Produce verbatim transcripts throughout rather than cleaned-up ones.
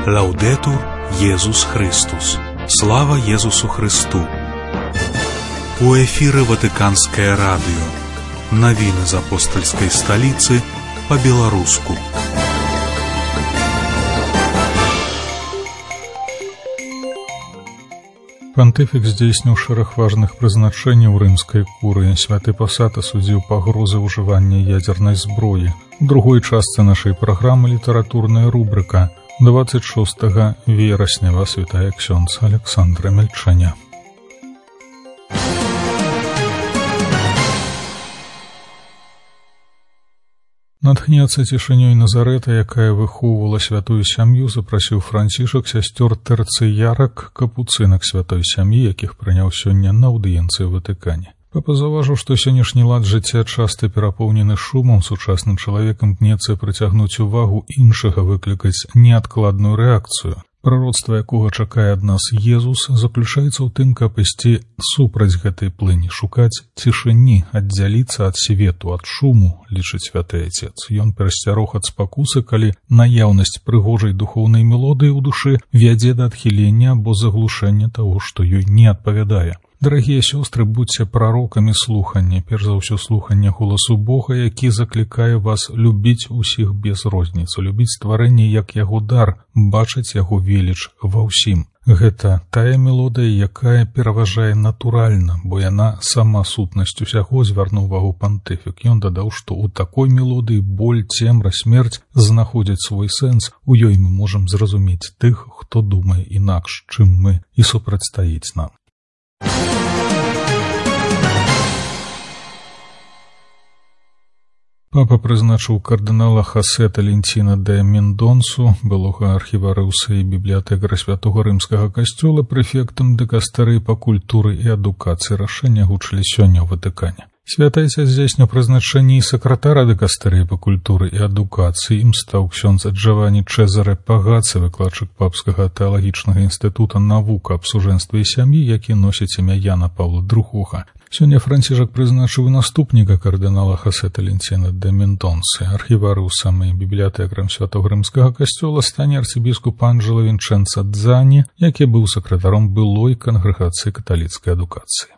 Лаудетур Єсус Христос. Слава Єсусу Христу. У эфире Ватиканское радио. Новины из апостольской столицы по-белорусски. Пантыфік здзейсніў шэраг важных прызначэнняў рымскай курыі. Святы пасад асудзіў пагрозы ўжывання ядзернай зброі. У другой частцы нашай праграмы літаратурная рубрыка. двадцать шостага верасня вас вітае ксёндз Александра Мельчаня. Натхнецца цішынёй Назарэта, якая выхоўвала святую сям'ю, запрасіў Францішак сясцёр тэрцыярак, капуцынак святой сям'і, якіх прыняў сёння на аўдыенцыі ў Ватыкане. Папа заўважыў, што сённяшні лад жыцця часта перапоўнены шумам, сучасным чалавекам імкнецца прыцягнуць увагу іншага, выклікаць неадкладную рэакцыю. Прароцтва, якога чакае ад нас Езус, заключаецца ў тым, каб ісці супраць гэтай плыні, шукаць цішыні, аддзяліцца ад свету, ад шуму, лічыць святы Отец. Ён перасцярог ад спакусы, калі наяўнасць прыгожай духоўнай мелодыі ў душы вядзе да адхілення або заглушэння таго, што ёй не адпавядае. Дарагія сёстры, будьце прарокамі слухання, перш за ўсё слухання голасу Бога, які заклікае вас любіць усіх без розніцы, любіць стварэнне як яго дар, бачыць яго веліч ва ўсім. Гэта тая мелодыя, якая пераважае натуральна, бо яна сама сутнасць усяго, звярнуў увагу пантыфік. Ён дадаў, што ў такой мелодыі боль, цемра, смерць знаходзяць свой сэнс. У ёй мы можам зразумець тых, хто думае інакш, чым мы, і супрацьстаіць нам. Папа прызначыў кардынала Хосе Таленціна де Мендонсу, былога архіварэуса і бібліятэкара святога рымскага касцёла, прэфектам дыкастэрыі па культуры і адукацыі. Рашэнне гучылі сёння ў Ватыкане. Святы Отец здзейсніў прызначэнне і сакратара дыкастэрыі па культуры і адукацыі. Ім стаў ксёндз Джавані Чэзаре Пагацы, выкладчык Папскага тэалагічнага інстытута навук аб сужэнстве і сям'і, які носіць імя Яна Паўла другога. Сёння Францішак прызначыў наступніка кардынала Хосе Таленціна де Мендонсы. Архіварэусам і бібліятэкарам святога рымскага касцёла стане арцыбіскуп Анджело Вінчэнца Дзані, які быў сакратаром былой кангрэгацыі каталіцкай адукацыі.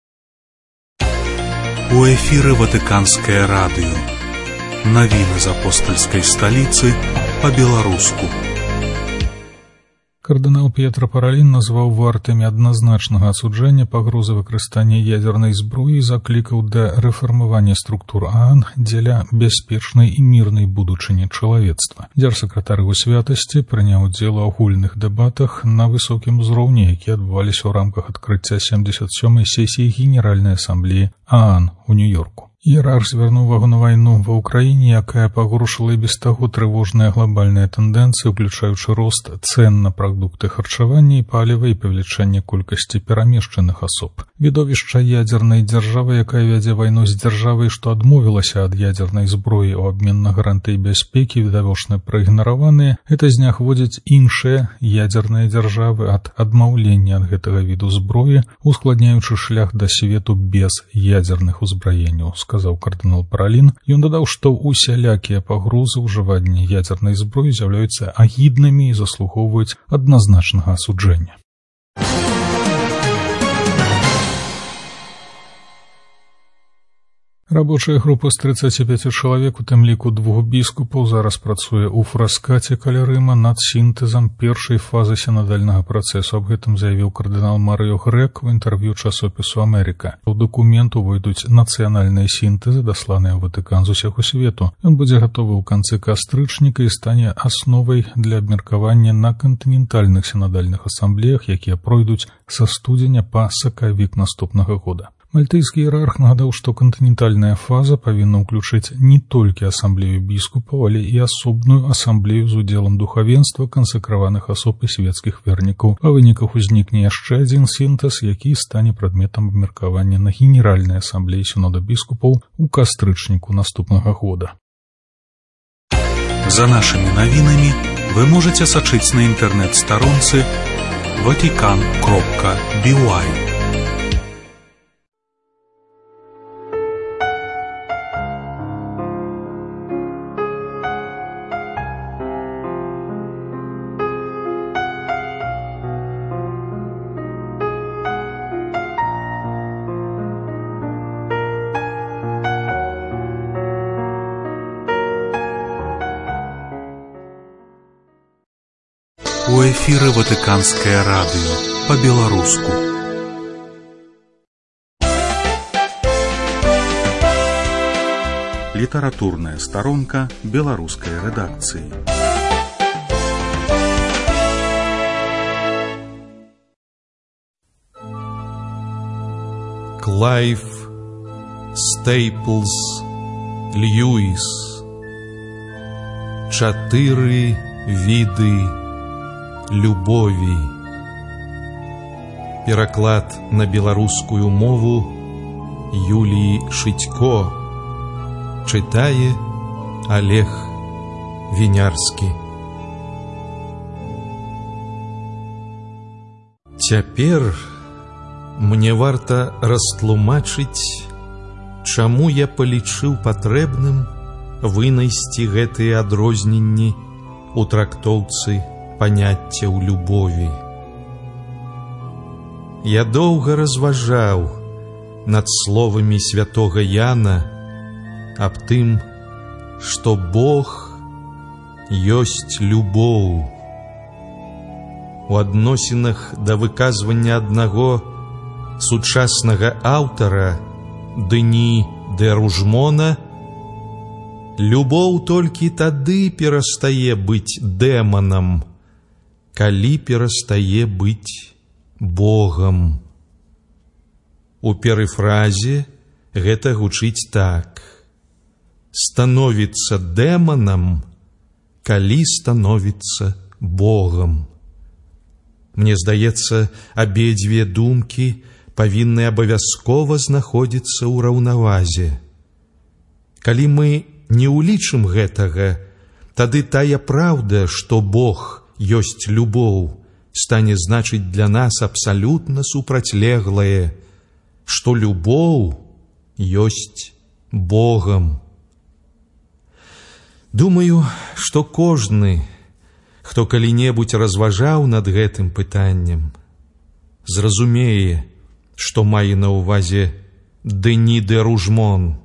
У эфире Ватиканское радио. Новины из апостольской столицы по-белорусски. Кардынал П'етра Паралін назваў вартымі адназначнага асуджэння пагрозы выкарыстання ядзернай зброі і заклікаў да рэфармавання структур ААН дзеля бяспечнай і мірнай будучыні чалавецтва. Дзярсакратар Яго святасці прыняў удзел у агульных дэбатах на высокім узроўні, якія адбываліся ў рамках адкрыцця сямдзесят сёмай сесіі Генеральнай асамблеі ААН у Нью-Йорку. Іерарх звярнуў увагу на вайну ва ўкраіне, якая пагоршыла і без таго трывожныя глобальныя тэндэнцыі, уключаючы рост цэн на прадукты харчавання і паліва і павелічэнне колькасці перамешчаных асоб. Відовішча ядзернай дзяржавы, якая вядзе вайну з дзяржавай, што адмовілася ад ядзернай зброі ў абмен на гарантыі бяспекі, відавочна праігнараваныя, гэта зняхводзіць іншыя ядзерныя дзяржавы ад адмаўлення ад гэтага віду зброі, ускладняючы шлях да свету без ядзерных узбраенняў, сказаў кардынал Паралін. Ён дадаў, што усялякія пагрозы ўжывання ядзернай зброі з'яўляюцца агіднымі і заслугоўваюць адназначнага асуджэння. Рабочая група з трыццаці пяці чалавек, у тым ліку двух біскупаў, зараз працуе ў Фраскаце каля Рыма над сінтэзам першай фазы сінадальнага працэсу. Аб гэтым заявіў кардынал Марыё Грэк у інтэрв'ю часопісу «Амерыка». У дакумент увойдуць нацыянальныя сінтэзы, дасланыя ў Ватыкан з усяго свету. Ён будзе гатовы ў канцы кастрычніка і стане асновай для абмеркавання на кантынентальных сінадальных асамблеях, якія пройдуць са студзеня па сакавік наступнага года. Мальтыйскі іерарх нагадаў, што кантынентальная фаза павінна ўключыць не толькі асамблею біскупаў, але і асобную асамблею з удзелам духавенства, кансакраваных асоб і свецкіх вернікаў. Па выніках узнікне яшчэ адзін сінтэз, які стане прадметам абмеркавання на генеральнай асамблеі сінода біскупаў у кастрычніку наступнага года. За нашими новинами вы можете сачыць на інтэрнэт-старонцы ватикан кропка би уай. У эфіры Ватыканскае радыё па-беларуску. Літаратурная старонка беларускай рэдакцыі. Клайв Стейплз Льюіс. Чатыры віды любові. Пераклад на беларускую мову Юліі Шытько. Чытае Олег Вінярскі. Цяпер мне варта растлумачыць, чаму я палічыў патрэбным вынайсці гэтыя адрозненні у трактоўцы паняццяў любові. Я доўга разважаў над словамі святога Яна аб тым, што Бог ёсць любоў. У адносінах да выказвання аднаго сучаснага аўтара Дэні дэ Ружмона любоў толькі тады перастае быць дэманам, калі перастае быць Богам. У перыфразе гэта гучыць так: становіцца дэманам, калі становіцца Богам. Мне здаецца, абедзве думкі павінны абавязкова знаходзіцца ў раўнавазе. Калі мы не ўлічым гэтага, тады тая праўда, што Бог ёсць любоў, стане значыць для нас абсалютна супрацьлеглае, што любоў ёсць Богам. Думаю, што кожны, хто калі-небудзь разважаў над гэтым пытаннем, зразумее, што мае на ўвазе Дэні дэ Ружмон.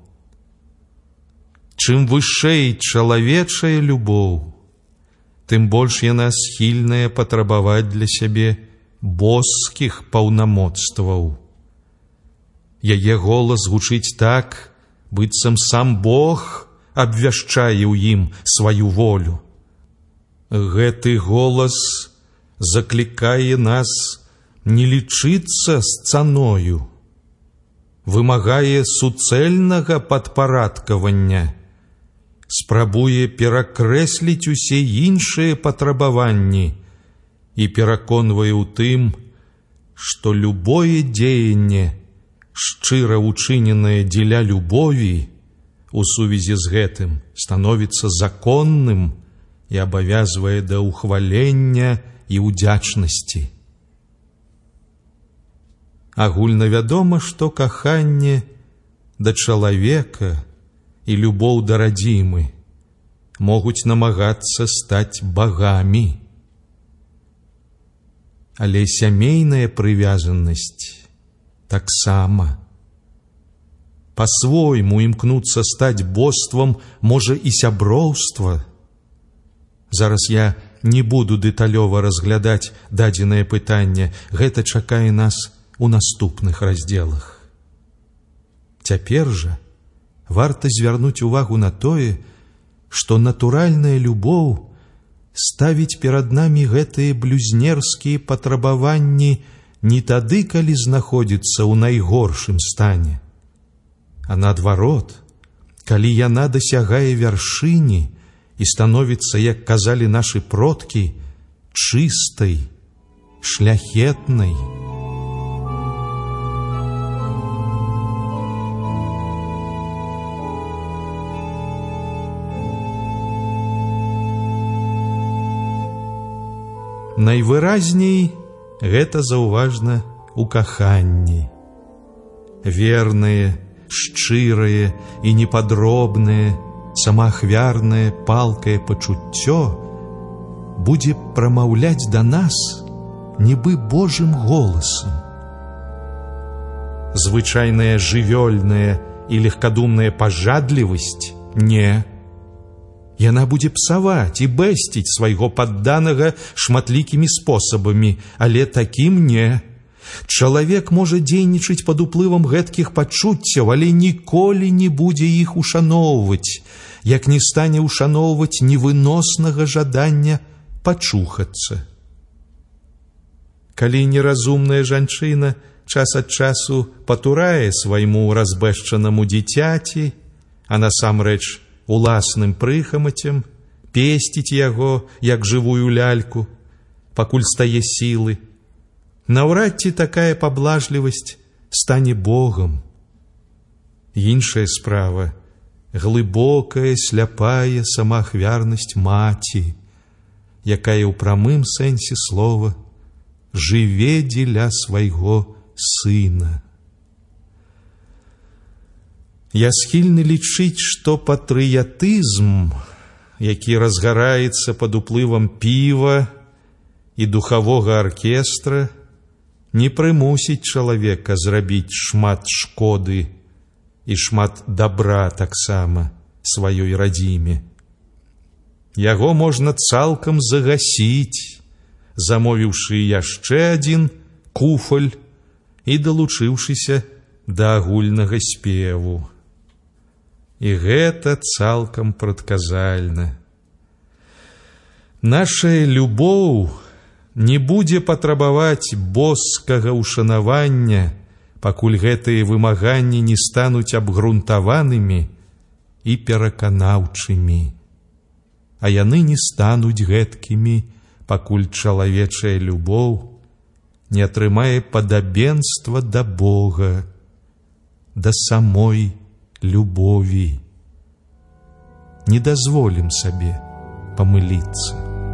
Чым вышэй чалавечая любоў, тым больш яна схільная патрабаваць для сябе боскіх паўнамоцтваў. Яе голас гучыць так, быццам сам Бог абвяшчае ў ім сваю волю. Гэты голас заклікае нас не лічыцца з цаною, вымагае суцэльнага падпарадкавання, спрабуе перакрэсліць усе іншыя патрабаванні і пераконвае ў тым, што любое дзеянне, шчыра ўчыненае дзеля любові, у сувязі з гэтым становіцца законным і абавязвае да ўхвалення і ўдзячнасці. Агульнавядома, што каханне да чалавека і любоў да радзімы могуць намагацца стаць багамі. Але сямейная прывязанасць таксама. Па-свойму імкнуцца стаць боствам можа і сяброўства. Зараз я не буду дэталёва разглядаць дадзенае пытанне, гэта чакае нас у наступных раздзелах. Цяпер жа варта звярнуць увагу на тое, што натуральная любоў ставіць перад намі гэтыя блюзнерскія патрабаванні не тады, калі знаходзіцца ў найгоршым стане, а наадварот, калі яна дасягае вяршыні і становіцца, як казалі нашы продкі, чыстай, шляхетнай. Найвыразней гэта заўважна ў каханні. Вернае, шчырае і непадробнае, самаахвярнае палкае пачуццё будзе прамаўляць да нас нібы Божым голасам. Звычайная жывёльная і легкадумная пажадлівасць не. Яна будзе псаваць і бэсціць свайго падданага шматлікімі спосабамі, але такім не. Чалавек можа дзейнічаць пад уплывам гэткіх пачуццяў, але ніколі не будзе іх ушаноўваць, як не стане ушаноўваць невыноснага жадання пачухацца. Калі неразумная жанчына час ад часу патурае свайму разбэшчанаму дзіцяці, а насамрэч уласным прыхамацем, песціць яго, як жывую ляльку, пакуль стае сілы, наўрад ці такая паблажлівасць стане Богам. Іншая справа — глыбокая, сляпая самаахвярнасць маці, якая ў прамым сэнсе слова жыве дзеля свайго сына. Я схільны лічыць, што патрыятызм, які разгараецца пад уплывам піва і духавога аркестра, не прымусіць чалавека зрабіць шмат шкоды і шмат дабра таксама сваёй радзіме. Яго можна цалкам загасіць, замовіўшы яшчэ адзін куфаль і далучыўшыся да агульнага спеву. І гэта цалкам прадказальна. Нашая любоў не будзе патрабаваць боскага ўшанавання, пакуль гэтыя вымаганні не стануць абгрунтаванымі і пераканаўчымі. А яны не стануць гэткімі, пакуль чалавечая любоў не атрымае падабенства да Бога, да самой любові. Не дазволім сабе памыліцца.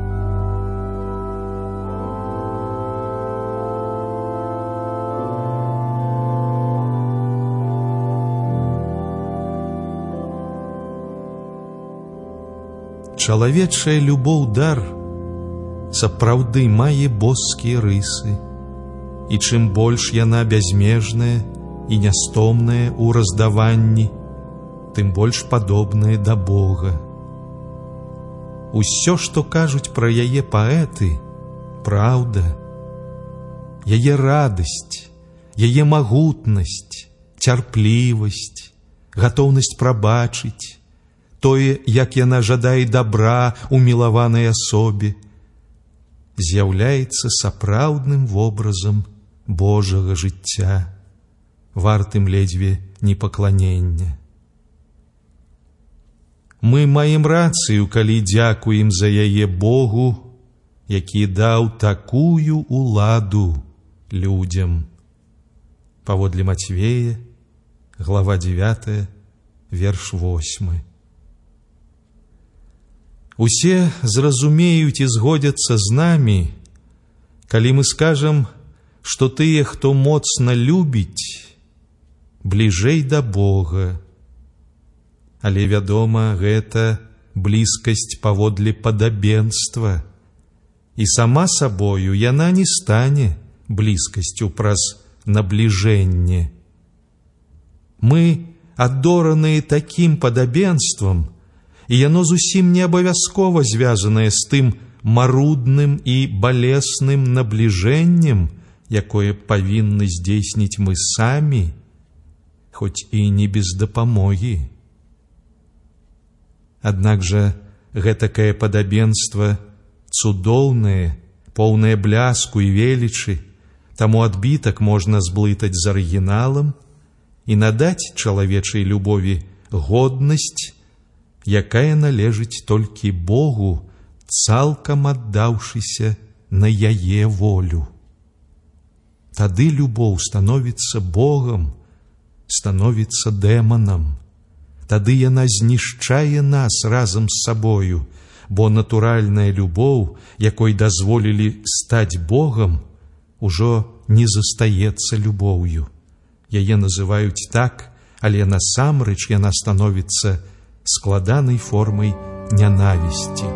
Чалавечая любоў дар сапраўды мае боскія рысы, і чым больш яна бязмежная і нястомная ў раздаванні, тым больш падобная да Бога. Усё, што кажуць пра яе паэты, праўда. Яе радасць, яе магутнасць, цярплівасць, гатоўнасць прабачыць, тое, як яна жадае дабра ў мілаванай асобе, з'яўляецца сапраўдным вобразам Божага жыцця, вартым ледзьве непакланення. Мы маем рацыю, калі дзякуем за яе Богу, які даў такую уладу людзям. Паводле Мацвея, глава дзевятая, верш восьмы. Усе зразумеюць і згодзяцца з намі, калі мы скажам, што тыя, хто моцна любіць, бліжэй да Бога. Але, вядома, гэта блізкасць паводле падабенства, і сама сабою яна не стане блізкасцю праз набліжэнне. Мы адораныя такім падабенствам, і яно зусім не абавязкова звязанае з тым марудным і балесным набліжэннем, якое павінны здзейсніць мы самі, хоць і не без дапамогі. Аднак жа гэтакае падабенства цудоўнае, поўнае бляску і велічы, таму адбітак можна зблытаць з арыгіналам і надаць чалавечай любові годнасць, якая належыць толькі Богу, цалкам аддаўшыся на яе волю. Тады любоў становіцца Богам, становіцца дэманам. Тады яна знішчае нас разам з сабою, бо натуральная любоў, якой дазволілі стаць Богам, ужо не застаецца любоўю. Яе называюць так, але насамрэч яна становіцца складанай формай нянавісці.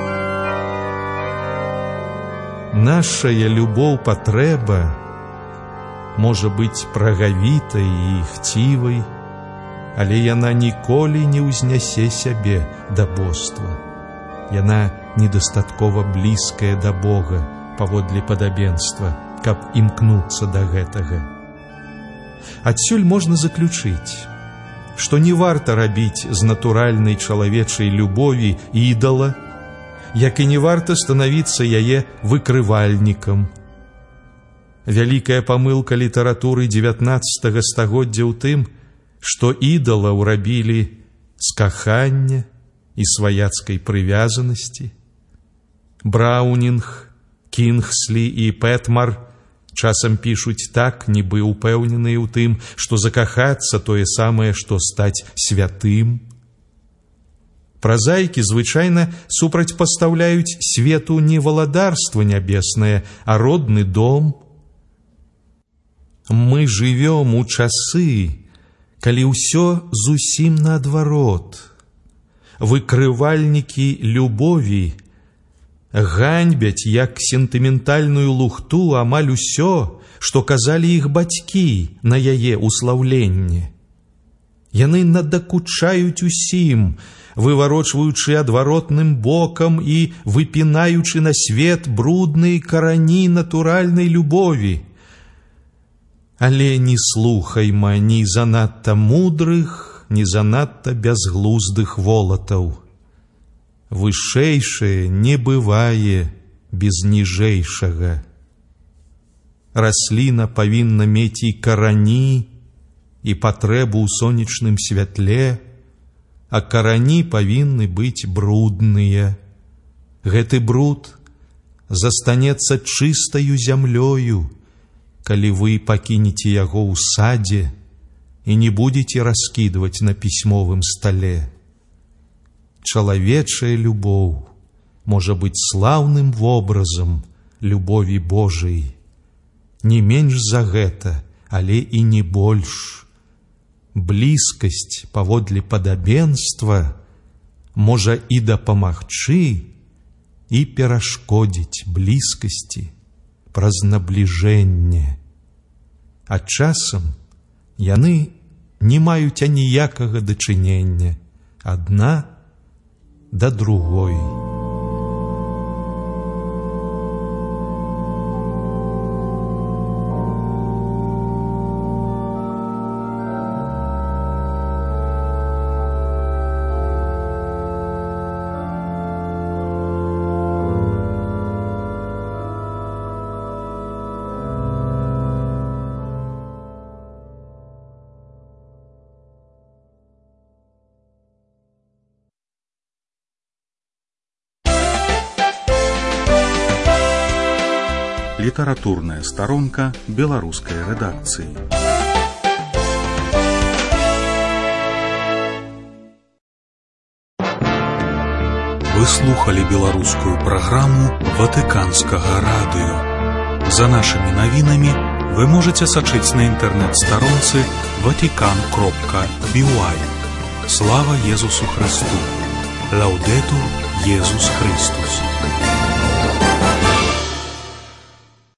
Нашая любоў патрэба можа быць прагавітай і хцівай, але яна ніколі не ўзнясе сябе да боства. Яна недастаткова блізкая да Бога паводле падабенства, каб імкнуцца да гэтага. Адсюль можна заключыць, што не варта рабіць з натуральнай чалавечай любові ідала, як і не варта станавіцца яе выкрывальнікам. Вялікая памылка літаратуры дзевятнаццатага стагоддзя ў тым, што ідалаў рабілі з кахання і сваяцкай прывязанасці. Браунінг, Кінгслі і Пэтмар часам пішуць так, нібы упэўненыя ў тым, што закахацца тое самае, што стаць святым. Празаікі звычайна супрацьпастаўляюць свету не валадарства нябеснае, а родны дом. Мы жывём у часы, калі ўсё зусім наадварот. Выкрывальнікі любові ганьбяць як сентыментальную лухту амаль усё, што казалі іх бацькі на яе услаўленне. Яны надакучаюць усім, выварочваючы адваротным бокам і выпінаючы на свет брудныя карані натуральнай любові. Але не слухайма ні занадта мудрых, ні занадта бязглуздых волатаў. Вышэйшае не бывае без ніжэйшага. Расліна павінна мець і карані, і патрэбу ў сонечным святле, а карані павінны быць брудныя. Гэты бруд застанецца чыстаю зямлёю, калі вы пакінеце яго ў садзе і не будзеце раскідваць на пісьмовым стале. Чалавечая любоў можа быць слаўным вобразам любові Божай. Не менш за гэта, але і не больш. Блізкасць паводле падабенства можа і дапамагчы, і перашкодзіць блізкасці праз набліжэнне. А часам яны не маюць аніякага дачынення адна да другой. Літаратурная старонка беларускай рэдакцыі. Вы слухали беларускую праграму Ватыканскага радыё. За нашымі навінамі вы можаце сачыць на інтэрнэт-старонцы ватикан кропка би уай. Слава Езусу Христу! Лаўдэтур Езус Христус!